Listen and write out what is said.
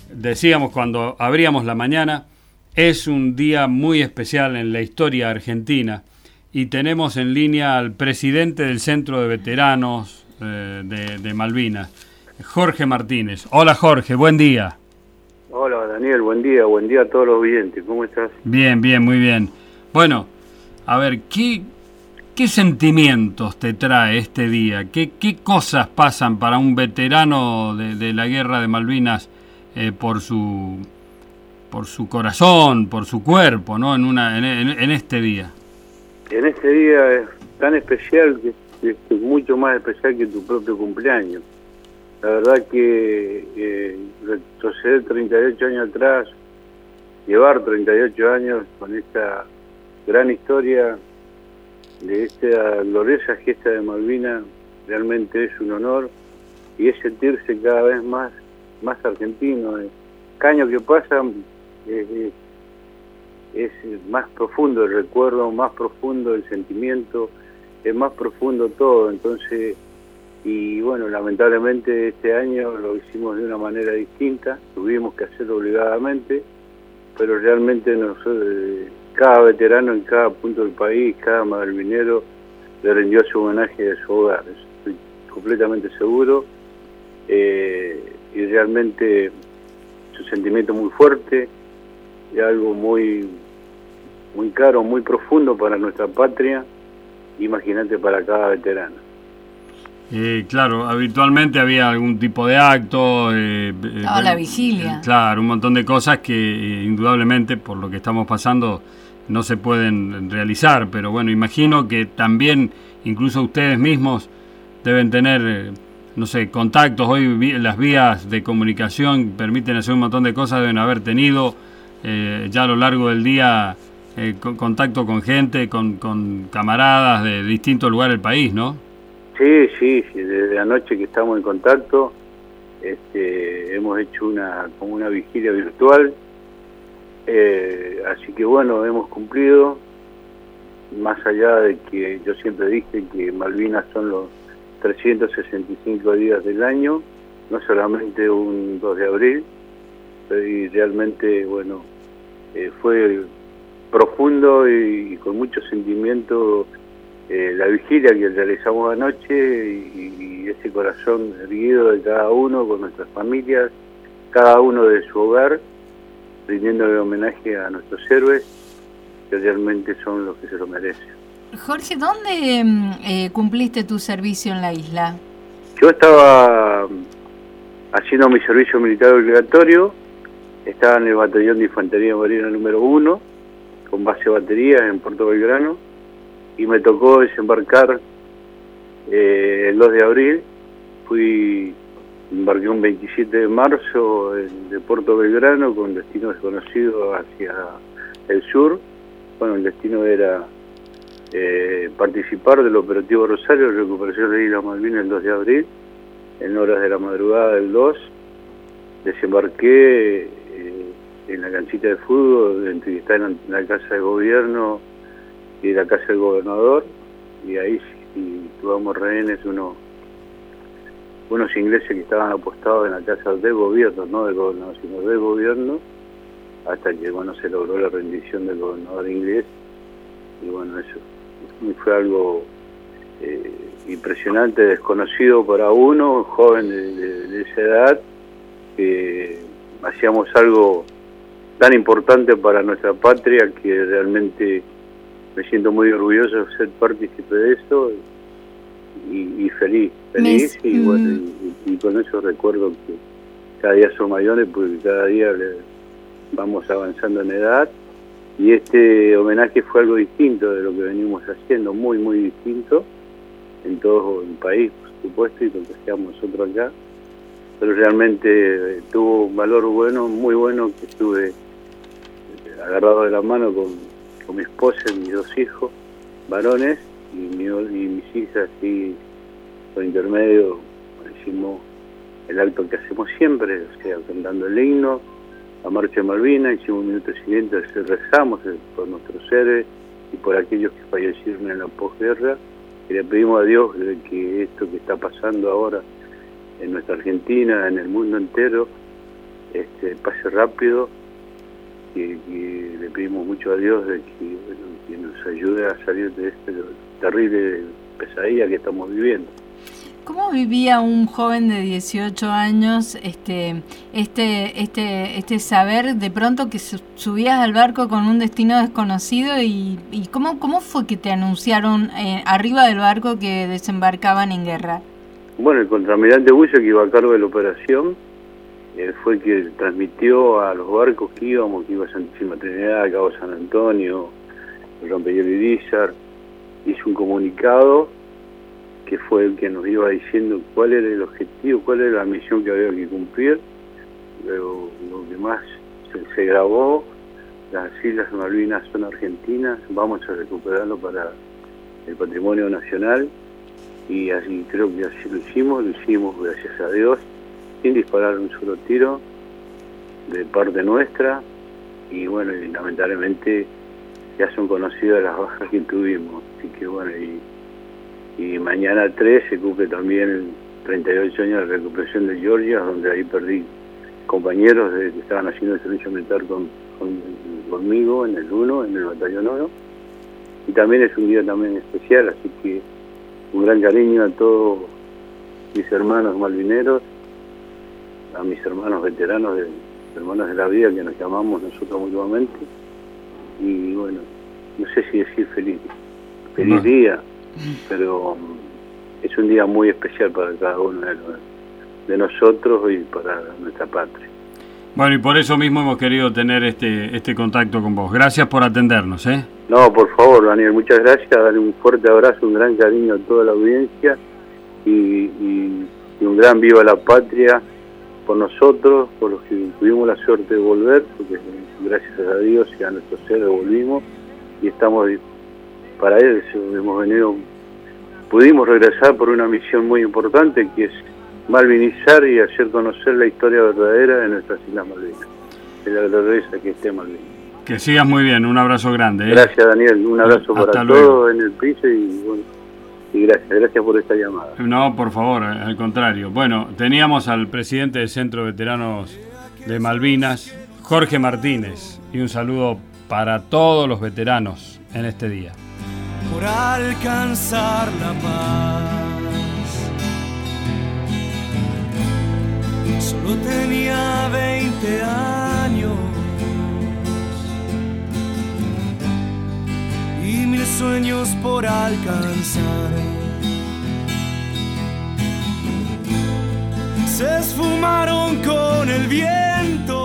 decíamos cuando abríamos la mañana, es un día muy especial en la historia argentina y tenemos en línea al presidente del Centro de Veteranos de Malvinas, Jorge Martínez. Hola Jorge, buen día. Hola Daniel, buen día a todos los oyentes, ¿cómo estás? Bien, muy bien. Bueno, a ver, ¿qué sentimientos te trae este día? ¿Qué cosas pasan para un veterano de la Guerra de Malvinas por su corazón, por su cuerpo, ¿no? En este día. En este día es tan especial que es mucho más especial que tu propio cumpleaños. La verdad que retroceder 38 años atrás, llevar 38 años con esta gran historia de esta gloriosa gesta de Malvinas, realmente es un honor y es sentirse cada vez más argentino. Cada año que pasa es más profundo el recuerdo, más profundo el sentimiento, es más profundo todo. Entonces, y bueno, lamentablemente este año lo hicimos de una manera distinta, tuvimos que hacerlo obligadamente, pero realmente nosotros, cada veterano en cada punto del país, cada malvinero le rindió su homenaje de su hogar, estoy completamente seguro, y realmente es un sentimiento muy fuerte y algo muy caro, muy profundo para nuestra patria, imagínate para cada veterano. Claro, habitualmente había algún tipo de acto. La vigilia. Claro, un montón de cosas que indudablemente, por lo que estamos pasando, no se pueden realizar. Pero bueno, imagino que también, incluso ustedes mismos, deben tener, no sé, contactos. Hoy las vías de comunicación permiten hacer un montón de cosas, deben haber tenido ya a lo largo del día contacto con gente, con camaradas de distintos lugares del país, ¿no? Sí, desde anoche que estamos en contacto, hemos hecho una vigilia virtual, así que bueno, hemos cumplido, más allá de que yo siempre dije que Malvinas son los 365 días del año, no solamente un 2 de abril, y realmente, bueno, fue profundo y con mucho sentimiento la vigilia que realizamos anoche y ese corazón erguido de cada uno con nuestras familias, cada uno de su hogar, rindiéndole homenaje a nuestros héroes que realmente son los que se lo merecen. Jorge, ¿dónde cumpliste tu servicio en la isla? Yo estaba haciendo mi servicio militar obligatorio, estaba en el batallón de infantería marina número 1, con base baterías en Puerto Belgrano, y me tocó desembarcar el 2 de abril. Embarqué un 27 de marzo de Puerto Belgrano con destino desconocido hacia el sur. Bueno, el destino era participar del operativo Rosario, recuperación de Islas Malvinas el 2 de abril, en horas de la madrugada del 2. Desembarqué en la canchita de fútbol, que está en la casa de gobierno y la casa del gobernador, y ahí sí tuvimos rehenes unos ingleses que estaban apostados en la casa del gobierno, no del gobernador, sino del gobierno, hasta que bueno se logró la rendición del gobernador inglés, y bueno, eso fue algo impresionante, desconocido para uno, joven de esa edad, que hacíamos algo tan importante para nuestra patria que realmente me siento muy orgulloso de ser partícipe de eso y feliz y bueno, y con eso recuerdo que cada día son mayores porque cada día vamos avanzando en edad, y este homenaje fue algo distinto de lo que venimos haciendo, muy distinto en todo el país, por supuesto, y lo que hacíamos nosotros acá, pero realmente tuvo un valor bueno, muy bueno, que estuve agarrado de la mano con mi esposa y mis 2 hijos varones y mis hijas, y por intermedio hicimos el acto que hacemos siempre, o sea, cantando el himno, la marcha de Malvinas, hicimos un minuto siguiente, rezamos por nuestros héroes y por aquellos que fallecieron en la posguerra, y le pedimos a Dios de que esto que está pasando ahora en nuestra Argentina, en el mundo entero, pase rápido, que le pedimos mucho a Dios de que nos ayude a salir de esta terrible pesadilla que estamos viviendo. ¿Cómo vivía un joven de 18 años este saber de pronto que subías al barco con un destino desconocido y cómo fue que te anunciaron arriba del barco que desembarcaban en guerra? Bueno, el contraalmirante Bucio, que iba a cargo de la operación, fue el que transmitió a los barcos que iba a Santísima Trinidad, Cabo San Antonio, Rompehielo y Dízar, hizo un comunicado que fue el que nos iba diciendo cuál era el objetivo, cuál era la misión que había que cumplir. Luego, lo que más se grabó, las Islas Malvinas son argentinas, vamos a recuperarlo para el patrimonio nacional, y así creo que así lo hicimos gracias a Dios, sin disparar un solo tiro de parte nuestra, y bueno, y lamentablemente ya son conocidas las bajas que tuvimos, así que bueno, y mañana 3 se cumple también el 38 años de la recuperación de Georgia, donde ahí perdí compañeros que estaban haciendo el servicio militar conmigo en el 1, en el batallón 1, y también es un día también especial, así que un gran cariño a todos mis hermanos malvineros, a mis hermanos veteranos, hermanos de la vida, que nos llamamos nosotros mutuamente, y bueno, no sé si decir feliz día, pero es un día muy especial para cada uno de nosotros y para nuestra patria. Bueno, y por eso mismo hemos querido tener este contacto con vos. Gracias por atendernos, ¿eh? No, por favor, Daniel, muchas gracias. Dale un fuerte abrazo, un gran cariño a toda la audiencia y un gran viva la patria por nosotros, por los que tuvimos la suerte de volver, porque gracias a Dios y a nuestro ser volvimos y estamos para eso, pudimos regresar por una misión muy importante, que es malvinizar y hacer conocer la historia verdadera de nuestras Islas Malvinas, de la grandeza que esté Malvinas. Que sigas muy bien, un abrazo grande. Gracias, Daniel, un abrazo para todos en el piso y bueno, y gracias por esta llamada. No, por favor, al contrario. Bueno, teníamos al presidente del Centro de Veteranos de Malvinas, Jorge Martínez, y un saludo para todos los veteranos en este día. Por alcanzar la paz, solo tenía 20 años y 1000 sueños por alcanzar. Se esfumaron con el viento